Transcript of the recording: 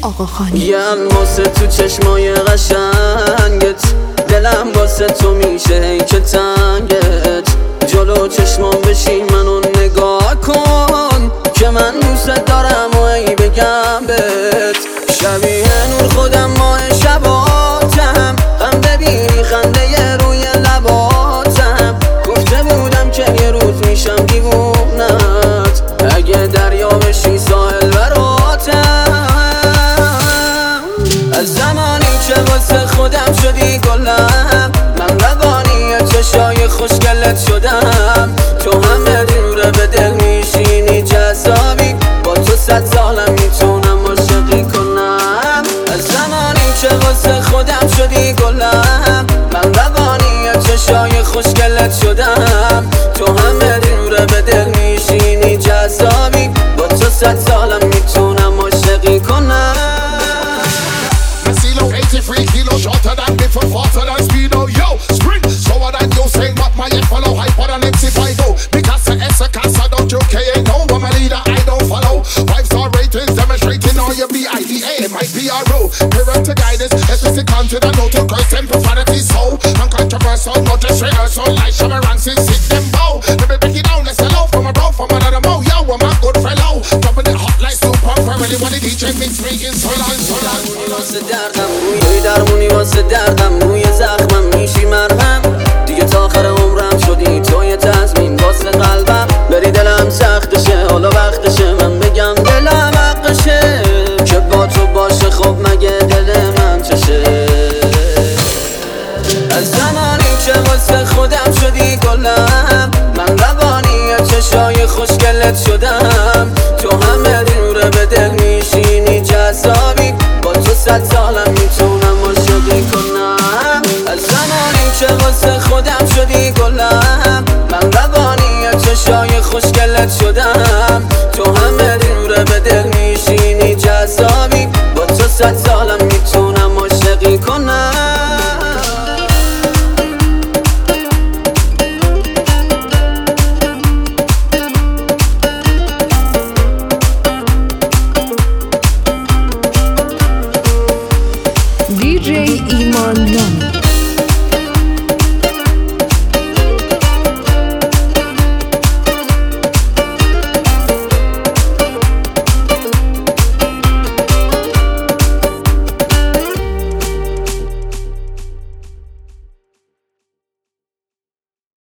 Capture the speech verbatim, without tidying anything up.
آقاخانی. یم واسه تو چشمای قشنگت، دلم واسه تو میشه ای که تنگت. جلو چشمام بشی منو نگاه کن که من دوست دارم و ای بگم بهت. شبیه نور خودم ماه شباتم، هم ببینی خنده روی لباتم. گفته بودم که یه روز میشم دیوونت، اگه دریا بشی ساحل براتم. از زمانی که واسه خودم شدی گلم، من روانی چشای خوشگلت شدم. تو همه دوره به دل میشینی جذابی، با تو صد سالم میتونم عاشقی کنم. از زمانی که واسه خودم شدی گلم، من روانی چشای خوشگلت شدم. تو همه دوره به دل میشینی جذابی، با تو صد سالم میتونم عاشقی کنم. eighty-three kilos shorter than before, faster than speedo. Yo, sprint slower than you say, but my head follow hyper than M C five O. Because the S a casa, don't you care? No, I'm a leader, I don't follow. Five star ratings demonstrating all your B I D A, my P R O. Parental guidance, explicit content, and no to curse and profanity. So uncontroversial, not just rehearsal. Like Shabba Rancis, sit them bow. Let me break it down, let's hello from a bro, from another mo. Yo, I'm a good fellow, dropping it hot like super family. When the D J mix making so long, so long. واسه دردم روی درمونی، واسه دردم روی زخمم میشی مرهم. دیگه تا آخر عمرم شدی توی تضمین واسه قلبم. بری دلم سختشه، حالا وقتشه من بگم دلم حقشه که با تو باشه. خب مگه دل من چشه؟ از زمانی که واسه خودم شدی گلم، من روانی چشای خوشگلت شدم. تو همه دوره به دل میشینی جذابی، با تو صد سالم میتونم عاشقی کنم. از زمانی که واسه خودم شدی گلم، من روانی چشای خوشگلت شدم. تو همه دوره به دل میشینی جذابی، با تو صد سالم میتونم عاشقی کنم. دی جی ایمان نامی.